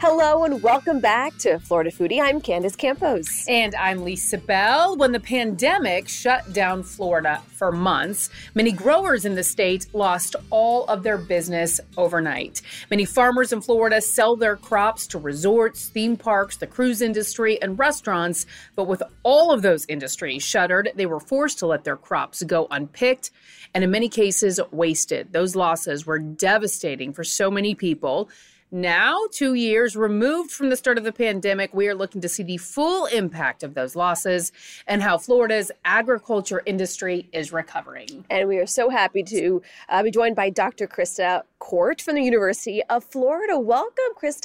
Hello and welcome back to Florida Foodie. I'm Candace Campos. And I'm Lisa Bell. When the pandemic shut down Florida for months, many growers in the state lost all of their business overnight. Many farmers in Florida sell their crops to resorts, theme parks, the cruise industry, and restaurants. But with all of those industries shuttered, they were forced to let their crops go unpicked and in many cases wasted. Those losses were devastating for so many people. Now, 2 years removed from the start of the pandemic, we are looking to see the full impact of those losses and how Florida's agriculture industry is recovering. And we are so happy to be joined by Dr. Krista Court from the University of Florida. Welcome, Krista.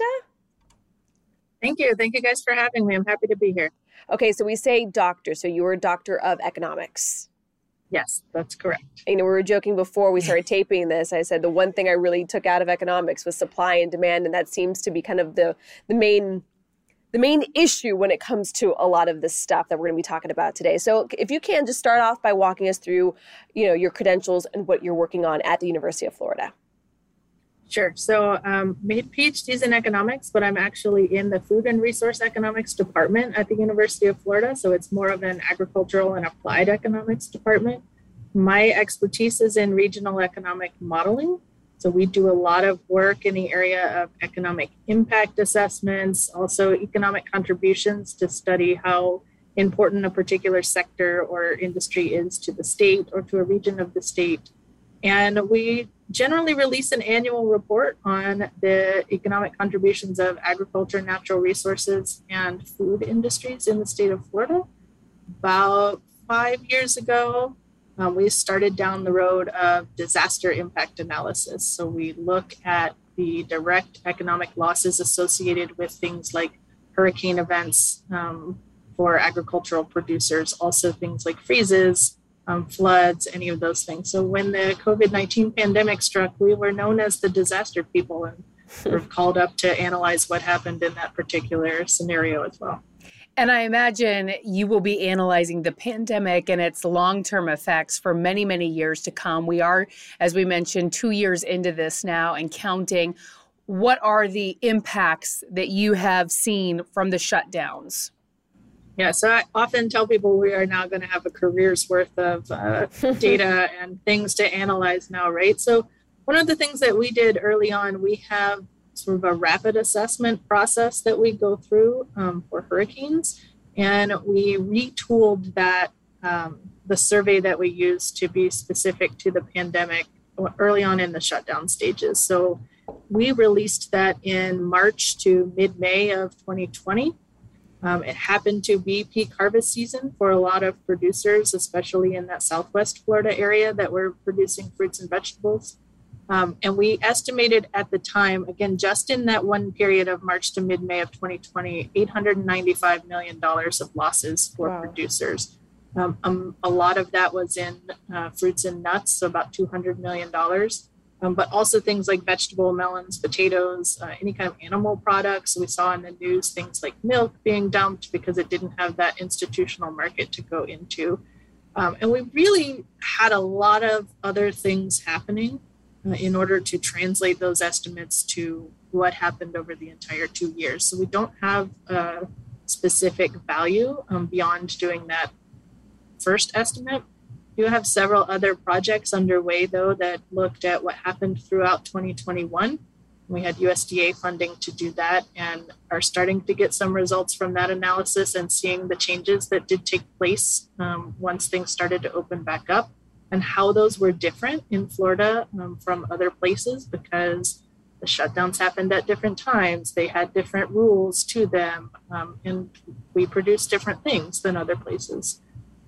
Thank you. Thank you guys for having me. I'm happy to be here. Okay, so we say doctor, so you were a doctor of economics. Yes, that's correct. You know, we were joking before we started taping this. I said the one thing I really took out of economics was supply and demand, and that seems to be kind of the main issue when it comes to a lot of this stuff that we're going to be talking about today. So if you can just start off by walking us through, your credentials and what you're working on at the University of Florida. Sure. So made PhDs in economics, but I'm actually in the Food and Resource Economics department at the University of Florida. So it's more of an agricultural and applied economics department. My expertise is in regional economic modeling. So we do a lot of work in the area of economic impact assessments, also economic contributions to study how important a particular sector or industry is to the state or to a region of the state. And we generally release an annual report on the economic contributions of agriculture, natural resources, and food industries in the state of Florida. About 5 years ago, we started down the road of disaster impact analysis. So we look at the direct economic losses associated with things like hurricane events for agricultural producers, also things like freezes, floods, any of those things. So when the COVID-19 pandemic struck, we were known as the disaster people and were called up to analyze what happened in that particular scenario as well. And I imagine you will be analyzing the pandemic and its long-term effects for many, many years to come. We are, as we mentioned, 2 years into this now and counting. What are the impacts that you have seen from the shutdowns? Yeah, so I often tell people we are now going to have a career's worth of data and things to analyze now, right? So one of the things that we did early on, we have sort of a rapid assessment process that we go through for hurricanes. And we retooled that, the survey that we used to be specific to the pandemic early on in the shutdown stages. So we released that in March to mid-May of 2020. It happened to be peak harvest season for a lot of producers, especially in that Southwest Florida area that were producing fruits and vegetables. And we estimated at the time, again, just in that one period of March to mid-May of 2020, $895 million of losses for producers. A lot of that was in fruits and nuts, so about $200 million. But also things like vegetable, melons, potatoes, any kind of animal products. We saw in the news things like milk being dumped because it didn't have that institutional market to go into. And we really had a lot of other things happening in order to translate those estimates to what happened over the entire 2 years. So we don't have a specific value beyond doing that first estimate. We do have several other projects underway, though, that looked at what happened throughout 2021. We had USDA funding to do that and are starting to get some results from that analysis and seeing the changes that did take place once things started to open back up and how those were different in Florida from other places because the shutdowns happened at different times. They had different rules to them, and we produced different things than other places.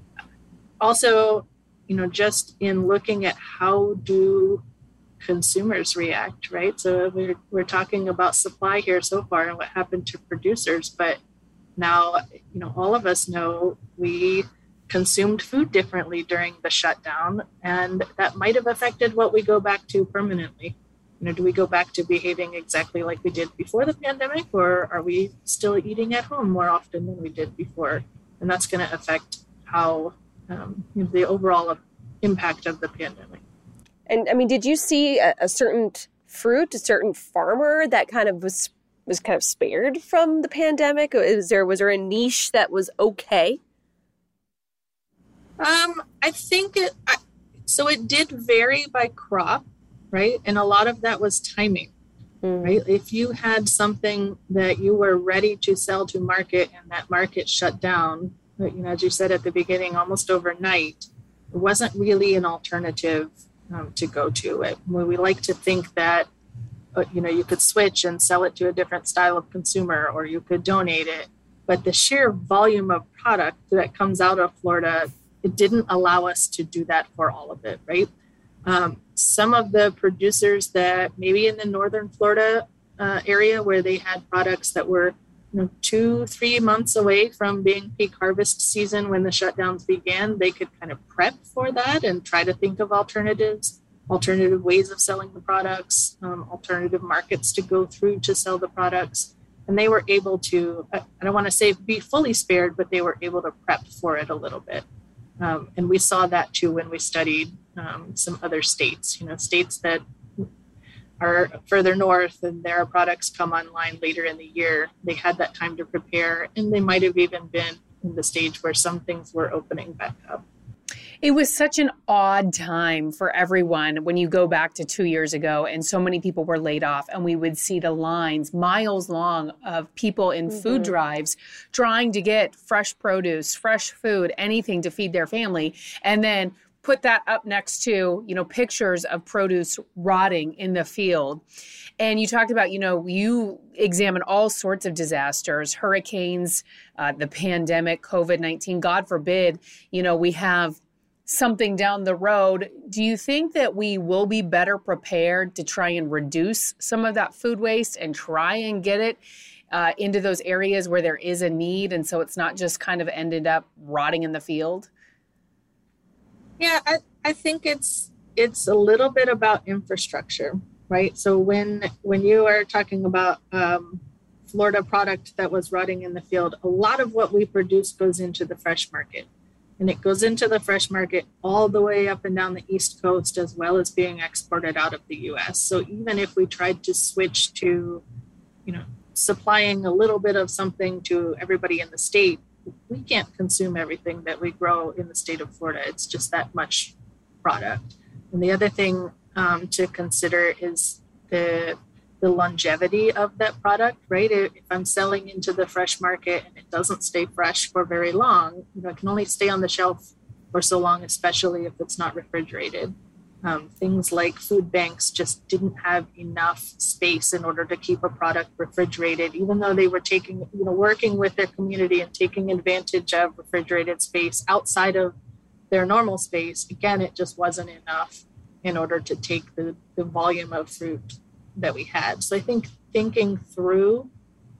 Also, just in looking at how do consumers react, right? So we're talking about supply here so far and what happened to producers, but now, all of us know we consumed food differently during the shutdown, and that might have affected what we go back to permanently. Do we go back to behaving exactly like we did before the pandemic, or are we still eating at home more often than we did before? And that's going to affect how the overall impact of the pandemic. And did you see a certain fruit, a certain farmer that kind of was, was kind of spared from the pandemic? Was there a niche that was okay? I think it did vary by crop, right? And a lot of that was timing, right? If you had something that you were ready to sell to market and that market shut down, as you said at the beginning, almost overnight, it wasn't really an alternative to go to. We like to think that, you could switch and sell it to a different style of consumer, or you could donate it. But the sheer volume of product that comes out of Florida, it didn't allow us to do that for all of it, right? Some of the producers that maybe in the northern Florida area where they had products that were 2-3 months away from being peak harvest season when the shutdowns began, they could kind of prep for that and try to think of alternative ways of selling the products, alternative markets to go through to sell the products. And they were able to, I don't want to say be fully spared, but they were able to prep for it a little bit. And we saw that too when we studied some other states, states that are further north and their products come online later in the year. They had that time to prepare, and they might have even been in the stage where some things were opening back up. It was such an odd time for everyone when you go back to 2 years ago and so many people were laid off, and we would see the lines miles long of people in food drives trying to get fresh produce, fresh food, anything to feed their family. And then put that up next to, pictures of produce rotting in the field. And you talked about, you examine all sorts of disasters, hurricanes, the pandemic, COVID-19, God forbid, we have something down the road. Do you think that we will be better prepared to try and reduce some of that food waste and try and get it into those areas where there is a need, and so it's not just kind of ended up rotting in the field? Yeah, I think it's a little bit about infrastructure, right? So when you are talking about Florida product that was rotting in the field, a lot of what we produce goes into the fresh market. And it goes into the fresh market all the way up and down the East Coast, as well as being exported out of the US. So even if we tried to switch to, supplying a little bit of something to everybody in the state, we can't consume everything that we grow in the state of Florida. It's just that much product. And the other thing to consider is the longevity of that product, right? If I'm selling into the fresh market and it doesn't stay fresh for very long, it can only stay on the shelf for so long, especially if it's not refrigerated. Things like food banks just didn't have enough space in order to keep a product refrigerated, even though they were working with their community and taking advantage of refrigerated space outside of their normal space. Again, it just wasn't enough in order to take the volume of fruit that we had. So I think thinking through,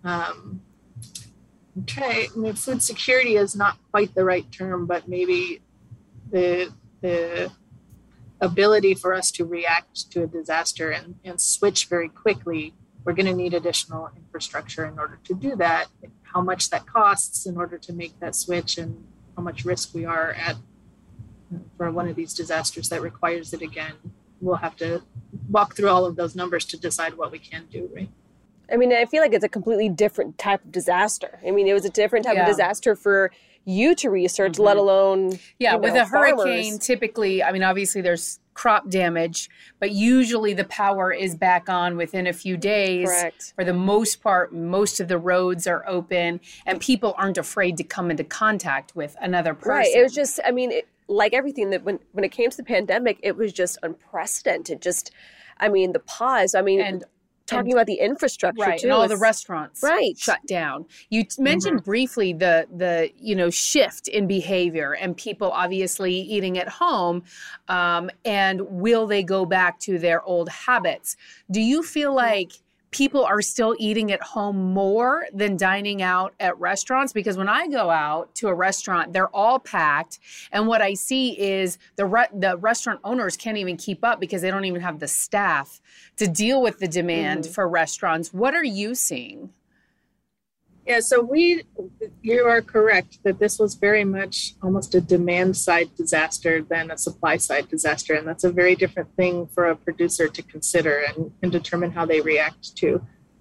food security is not quite the right term, but maybe the ability for us to react to a disaster and switch very quickly. We're going to need additional infrastructure in order to do that. How much that costs in order to make that switch, and how much risk we are at for one of these disasters that requires it again. We'll have to walk through all of those numbers to decide what we can do, right? I mean, I feel like it's a completely different type of disaster. I mean, it was a different type of disaster for you to research, let alone with a farmers. hurricane, typically, obviously there's crop damage, but usually the power is back on within a few days. Correct. For the most part, most of the roads are open and people aren't afraid to come into contact with another person. Right. It was just, like everything that when it came to the pandemic, it was just unprecedented. Just, the pause. Talking about the infrastructure, right, too. And all the restaurants shut down. You mentioned briefly the shift in behavior and people obviously eating at home, and will they go back to their old habits? Do you feel like people are still eating at home more than dining out at restaurants? Because when I go out to a restaurant, they're all packed. And what I see is the restaurant owners can't even keep up because they don't even have the staff to deal with the demand for restaurants. What are you seeing? Yeah, so you are correct that this was very much almost a demand side disaster than a supply side disaster. And that's a very different thing for a producer to consider and determine how they react to.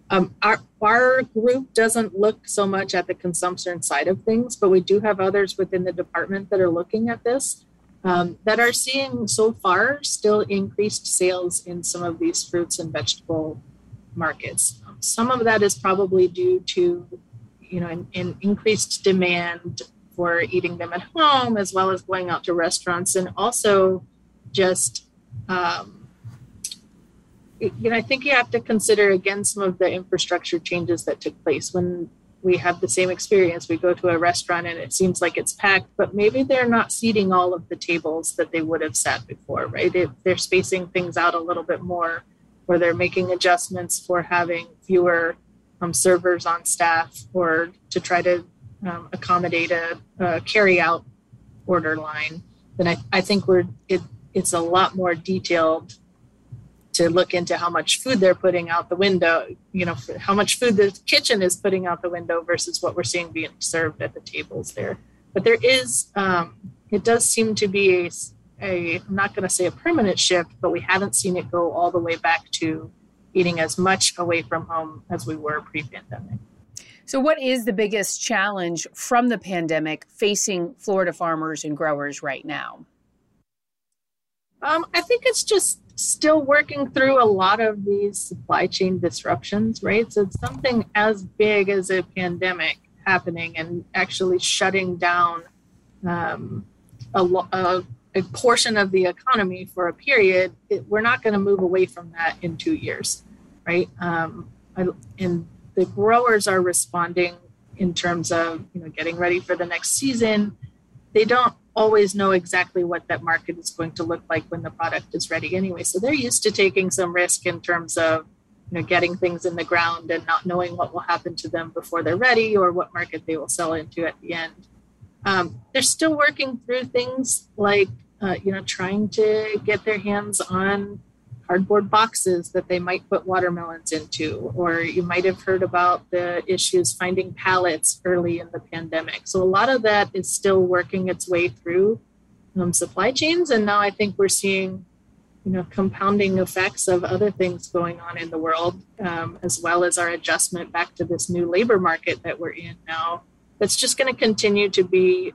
Our group doesn't look so much at the consumption side of things, but we do have others within the department that are looking at this, that are seeing so far still increased sales in some of these fruits and vegetable markets. Some of that is probably due to, an increased demand for eating them at home, as well as going out to restaurants, and also just, I think you have to consider again some of the infrastructure changes that took place. When we have the same experience, we go to a restaurant and it seems like it's packed, but maybe they're not seating all of the tables that they would have sat before, right? If they're spacing things out a little bit more, or they're making adjustments for having fewer servers on staff, or to try to accommodate a carry-out order line, then I think it's a lot more detailed to look into how much food they're putting out the window, how much food the kitchen is putting out the window versus what we're seeing being served at the tables there. But there is, it does seem to be I'm not going to say a permanent shift, but we haven't seen it go all the way back to eating as much away from home as we were pre-pandemic. So what is the biggest challenge from the pandemic facing Florida farmers and growers right now? I think it's just still working through a lot of these supply chain disruptions, right? So it's something as big as a pandemic happening and actually shutting down a portion of the economy for a period. We're not going to move away from that in 2 years, right? And the growers are responding in terms of getting ready for the next season. They don't always know exactly what that market is going to look like when the product is ready anyway. So they're used to taking some risk in terms of getting things in the ground and not knowing what will happen to them before they're ready or what market they will sell into at the end. They're still working through things like trying to get their hands on cardboard boxes that they might put watermelons into, or you might have heard about the issues finding pallets early in the pandemic. So a lot of that is still working its way through supply chains. And now I think we're seeing, compounding effects of other things going on in the world, as well as our adjustment back to this new labor market that we're in now. That's just going to continue to be,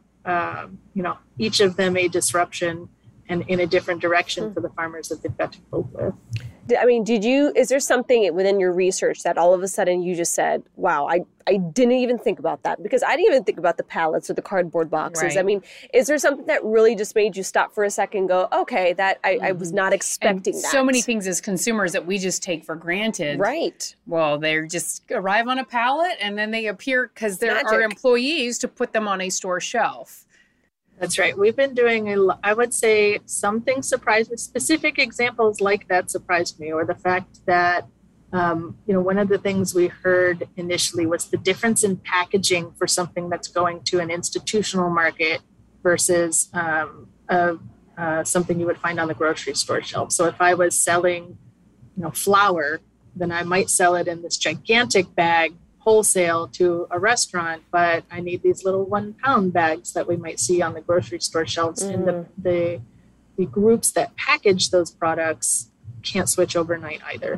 each of them a disruption and in a different direction for the farmers that they've got to cope with. I mean, is there something within your research that all of a sudden you just said, wow, I didn't even think about that, because I didn't even think about the pallets or the cardboard boxes. Right. I mean, is there something that really just made you stop for a second and go, okay, that I was not expecting that? So many things as consumers that we just take for granted. Right. Well, they just arrive on a pallet and then they appear because there are employees to put them on a store shelf. That's right. We've been doing, I would say, something surprising. Specific examples like that surprised me, or the fact that, one of the things we heard initially was the difference in packaging for something that's going to an institutional market versus something you would find on the grocery store shelf. So if I was selling, flour, then I might sell it in this gigantic bag wholesale to a restaurant, but I need these little 1 pound bags that we might see on the grocery store shelves. And the groups that package those products can't switch overnight either.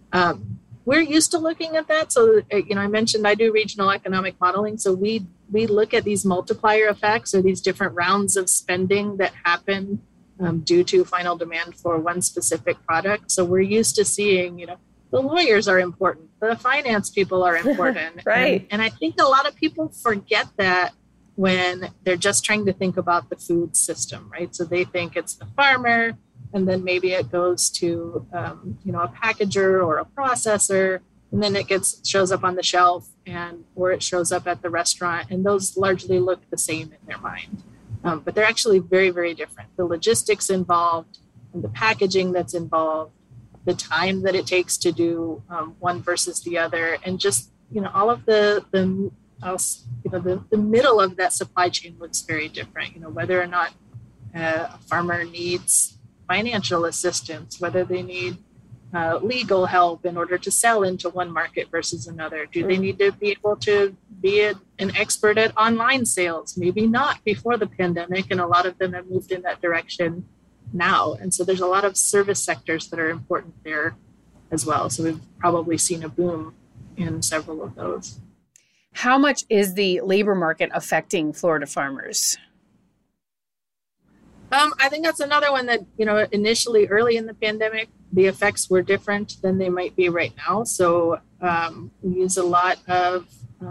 We're used to looking at that. So, I mentioned I do regional economic modeling. So we look at these multiplier effects, or these different rounds of spending that happen due to final demand for one specific product. So we're used to seeing, the lawyers are important. The finance people are important. Right. And I think a lot of people forget that when they're just trying to think about the food system, right? So they think it's the farmer, and then maybe it goes to, a packager or a processor, and then it shows up on the shelf, or it shows up at the restaurant. And those largely look the same in their mind. But they're actually very, very different. The logistics involved and the packaging that's involved, the time that it takes to do one versus the other, and just all of the middle of that supply chain looks very different. Whether or not a farmer needs financial assistance, whether they need legal help in order to sell into one market versus another. Do they need to be able to be an expert at online sales? Maybe not before the pandemic, and a lot of them have moved in that direction now. And so there's a lot of service sectors that are important there as well. So we've probably seen a boom in several of those. How much is the labor market affecting Florida farmers? I think that's another one that, initially early in the pandemic, the effects were different than they might be right now. So we use a lot of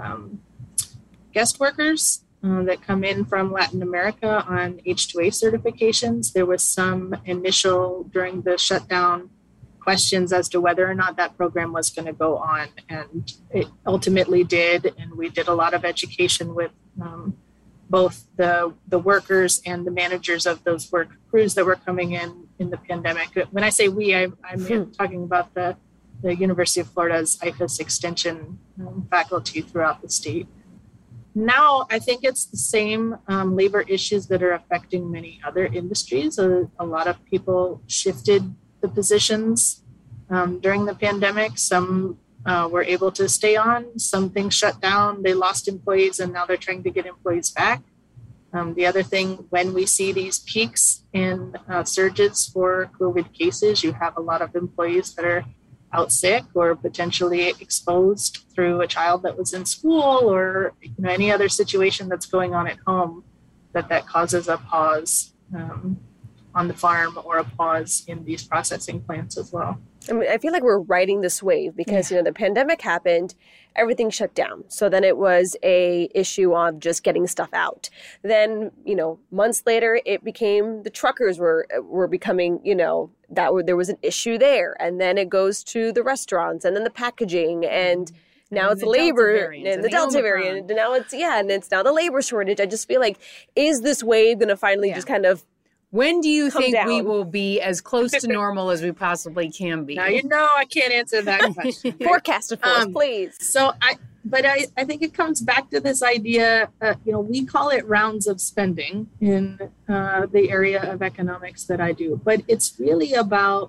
guest workers that come in from Latin America on H-2A certifications. There was some initial, during the shutdown, questions as to whether or not that program was going to go on. And it ultimately did. And we did a lot of education with both the workers and the managers of those work crews that were coming in the pandemic. When I say we, I'm talking about the University of Florida's IFAS extension faculty throughout the state. Now, I think it's the same labor issues that are affecting many other industries. A lot of people shifted the positions during the pandemic. Some were able to stay on. Some things shut down. They lost employees, and now they're trying to get employees back. The other thing, when we see these peaks in surges for COVID cases, you have a lot of employees that are out sick or potentially exposed through a child that was in school or any other situation that's going on at home that causes a pause on the farm or a pause in these processing plants as well. I mean, I feel like we're riding this wave because, the pandemic happened, everything shut down. So then it was a issue of just getting stuff out. Then, months later, it became the truckers were becoming, there was an issue there. And then it goes to the restaurants and then the packaging and now it's labor and the Delta variant. And now it's now the labor shortage. I just feel like, is this wave going to finally just kind of when do you think we will be as close to normal as we possibly can be? Now, I can't answer that question. Forecast it for us, please. So I think it comes back to this idea, we call it rounds of spending in the area of economics that I do, but it's really about,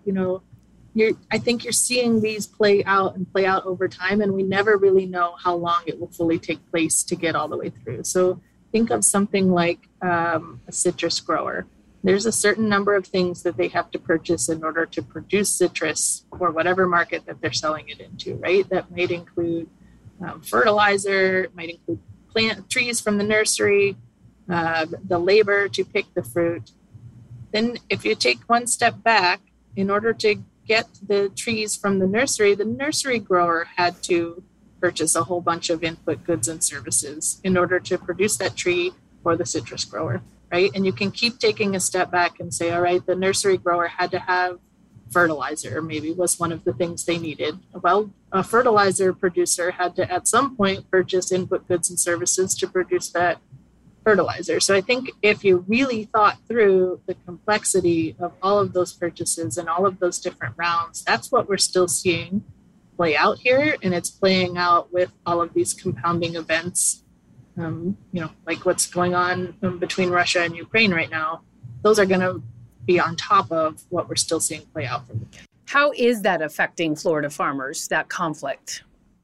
I think you're seeing these play out over time, and we never really know how long it will fully take place to get all the way through. So think of something like a citrus grower. There's a certain number of things that they have to purchase in order to produce citrus for whatever market that they're selling it into, right? That might include fertilizer, it might include plant trees from the nursery, the labor to pick the fruit. Then if you take one step back, in order to get the trees from the nursery grower had to purchase a whole bunch of input goods and services in order to produce that tree for the citrus grower. Right. And you can keep taking a step back and say, all right, the nursery grower had to have fertilizer, maybe was one of the things they needed. Well, a fertilizer producer had to at some point purchase input goods and services to produce that fertilizer. So I think if you really thought through the complexity of all of those purchases and all of those different rounds, that's what we're still seeing play out here. And it's playing out with all of these compounding events. Like what's going on between Russia and Ukraine right now, those are going to be on top of what we're still seeing play out from the beginning. How is that affecting Florida farmers, that conflict?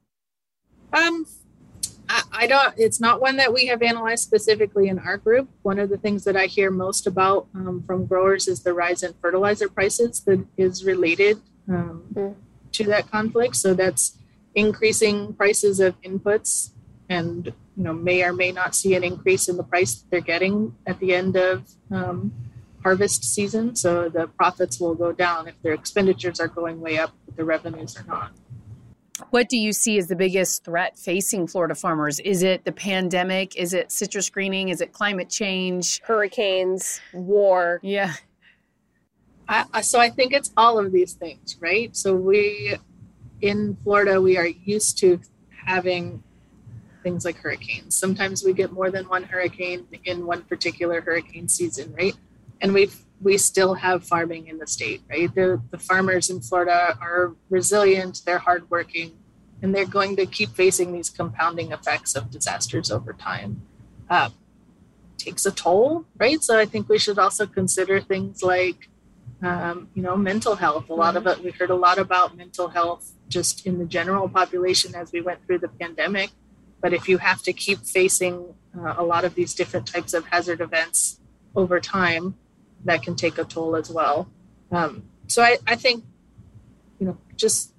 I don't, it's not one that we have analyzed specifically in our group. One of the things that I hear most about from growers is the rise in fertilizer prices that is related to that conflict. So that's increasing prices of inputs and may or may not see an increase in the price that they're getting at the end of harvest season. So the profits will go down if their expenditures are going way up, but the revenues are not. What do you see as the biggest threat facing Florida farmers? Is it the pandemic? Is it citrus greening? Is it climate change? Hurricanes, war? Yeah. So I think it's all of these things, right? So in Florida, we are used to having things like hurricanes. Sometimes we get more than one hurricane in one particular hurricane season, right? And we still have farming in the state, right? The farmers in Florida are resilient, they're hardworking, and they're going to keep facing these compounding effects of disasters over time. Takes a toll, right? So I think we should also consider things like, mental health. We heard a lot about mental health just in the general population as we went through the pandemic. But if you have to keep facing a lot of these different types of hazard events over time, that can take a toll as well. So I think, just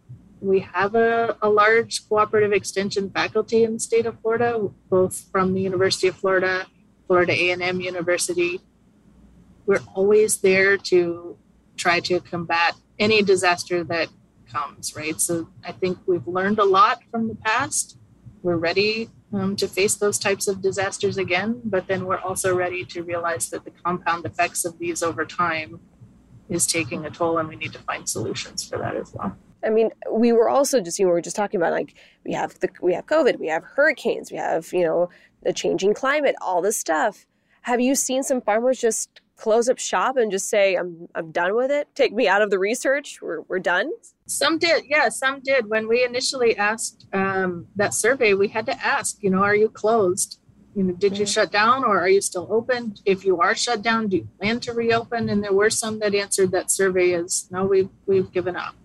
we have a large cooperative extension faculty in the state of Florida, both from the University of Florida, Florida A&M University. We're always there to try to combat any disaster that comes, right? So I think we've learned a lot from the past. We're ready to face those types of disasters again, but then we're also ready to realize that the compound effects of these over time is taking a toll, and we need to find solutions for that as well. I mean, we were also just, we were just talking about, like, we have COVID, we have hurricanes, we have, the changing climate, all this stuff. Have you seen some farmers just close up shop and just say, I'm done with it? Take me out of the research. We're done. Some did. Yeah, some did. When we initially asked that survey, we had to ask, are you closed? Did you shut down, or are you still open? If you are shut down, do you plan to reopen? And there were some that answered that survey as, no, we've given up.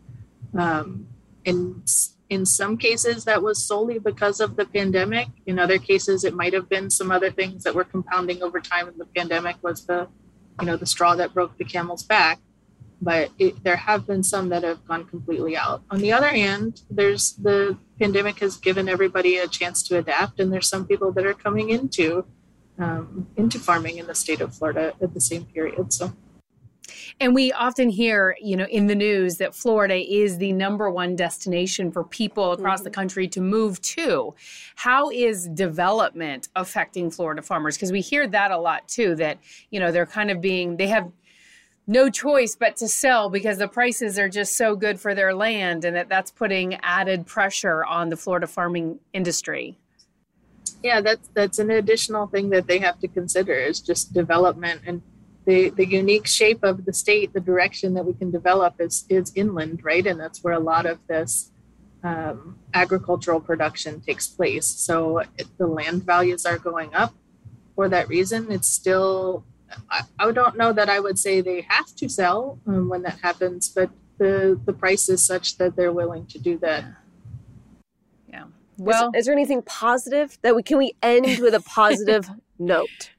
In some cases, that was solely because of the pandemic. In other cases, it might have been some other things that were compounding over time, and the pandemic was the straw that broke the camel's back. But there have been some that have gone completely out. On the other hand, the pandemic has given everybody a chance to adapt, and there's some people that are coming into farming in the state of Florida at the same period. So. And we often hear, in the news that Florida is the number one destination for people across the country to move to. How is development affecting Florida farmers? Because we hear that a lot too, that, they're kind of they have no choice but to sell because the prices are just so good for their land, and that's putting added pressure on the Florida farming industry. Yeah, that's an additional thing that they have to consider is just development and the unique shape of the state. The direction that we can develop is inland, right? And that's where a lot of this agricultural production takes place. So the land values are going up for that reason. It's still, I don't know that I would say they have to sell when that happens, but the price is such that they're willing to do that. Yeah. Well, is there anything positive that can we end with a positive note?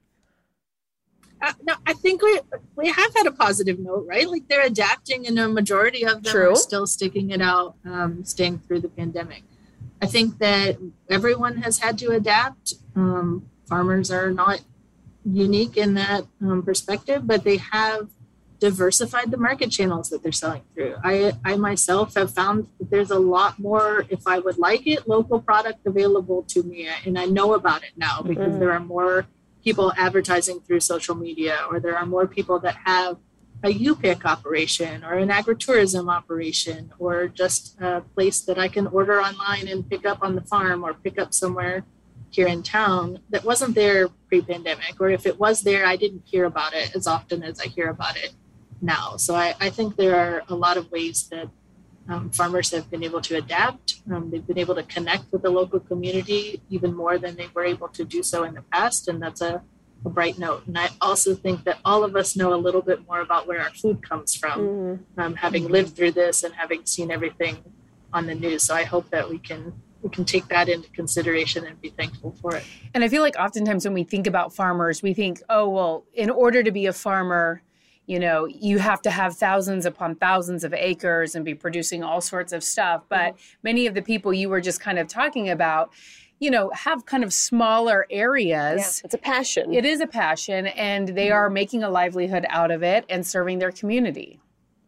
No, I think we have had a positive note, right? Like, they're adapting, and a majority of them True. are still sticking it out, staying through the pandemic. I think that everyone has had to adapt. Farmers are not unique in that perspective, but they have diversified the market channels that they're selling through. I myself have found that there's a lot more, if I would like it, local product available to me. And I know about it now because there are more people advertising through social media, or there are more people that have a U-Pick operation or an agritourism operation, or just a place that I can order online and pick up on the farm or pick up somewhere here in town that wasn't there pre-pandemic. Or if it was there, I didn't hear about it as often as I hear about it now. So I think there are a lot of ways that farmers have been able to adapt. They've been able to connect with the local community even more than they were able to do so in the past. And that's a bright note. And I also think that all of us know a little bit more about where our food comes from, having lived through this and having seen everything on the news. So I hope that we can take that into consideration and be thankful for it. And I feel like oftentimes when we think about farmers, we think, oh, well, in order to be a farmer, you have to have thousands upon thousands of acres and be producing all sorts of stuff. But many of the people you were just kind of talking about, have kind of smaller areas. Yeah, it's a passion. It is a passion, and they are making a livelihood out of it and serving their community.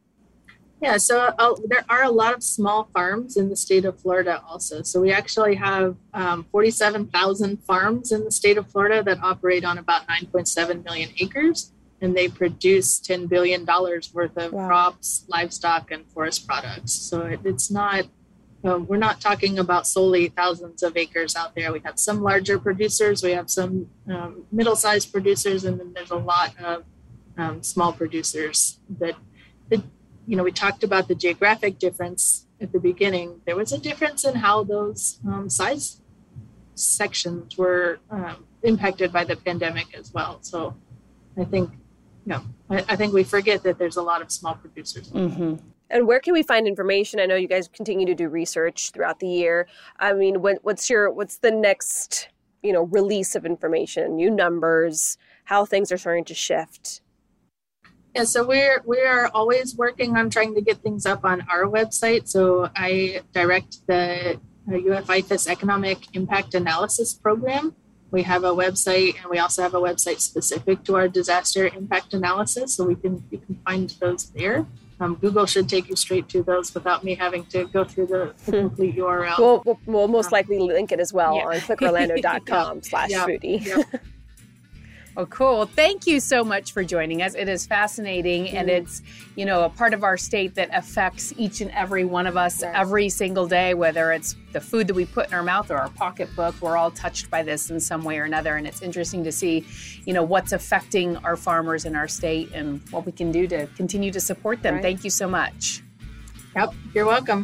Yeah, so there are a lot of small farms in the state of Florida also. So we actually have 47,000 farms in the state of Florida that operate on about 9.7 million acres. And they produce $10 billion worth of crops, livestock, and forest products. So it's not, we're not talking about solely thousands of acres out there. We have some larger producers, we have some middle-sized producers, and then there's a lot of small producers that, we talked about the geographic difference at the beginning. There was a difference in how those size sections were impacted by the pandemic as well. So I think we forget that there's a lot of small producers. Mm-hmm. And where can we find information? I know you guys continue to do research throughout the year. I mean, what's the next, release of information, new numbers, how things are starting to shift? Yeah, so we are always working on trying to get things up on our website. So I direct the UF-IFAS Economic Impact Analysis Program. We have a website, and we also have a website specific to our disaster impact analysis. So you can find those there. Google should take you straight to those without me having to go through the complete URL. We'll most likely link it as well on clickorlando.com/foodie. Yep. Oh, cool. Thank you so much for joining us. It is fascinating, and it's, a part of our state that affects each and every one of us every single day, whether it's the food that we put in our mouth or our pocketbook. We're all touched by this in some way or another, and it's interesting to see, what's affecting our farmers in our state and what we can do to continue to support them. Right. Thank you so much. Yep, you're welcome.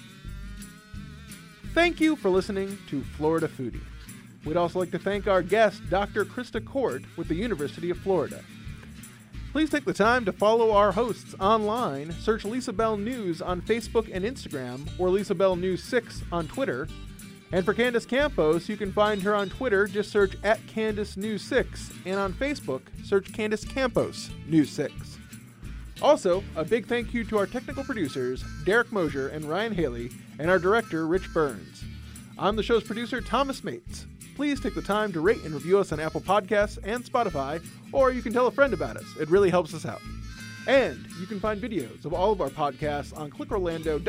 Thank you for listening to Florida Foodie. We'd also like to thank our guest, Dr. Krista Court with the University of Florida. Please take the time to follow our hosts online. Search Lisa Bell News on Facebook and Instagram, or Lisa Bell News 6 on Twitter. And for Candace Campos, you can find her on Twitter. Just search @Candace News 6, and on Facebook, search Candace Campos News 6. Also, a big thank you to our technical producers, Derek Mosier and Ryan Haley, and our director, Rich Burns. I'm the show's producer, Thomas Mates. Please take the time to rate and review us on Apple Podcasts and Spotify, or you can tell a friend about us. It really helps us out. And you can find videos of all of our podcasts on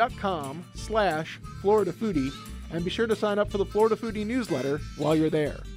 clickorlando.com/Florida Foodie, and be sure to sign up for the Florida Foodie newsletter while you're there.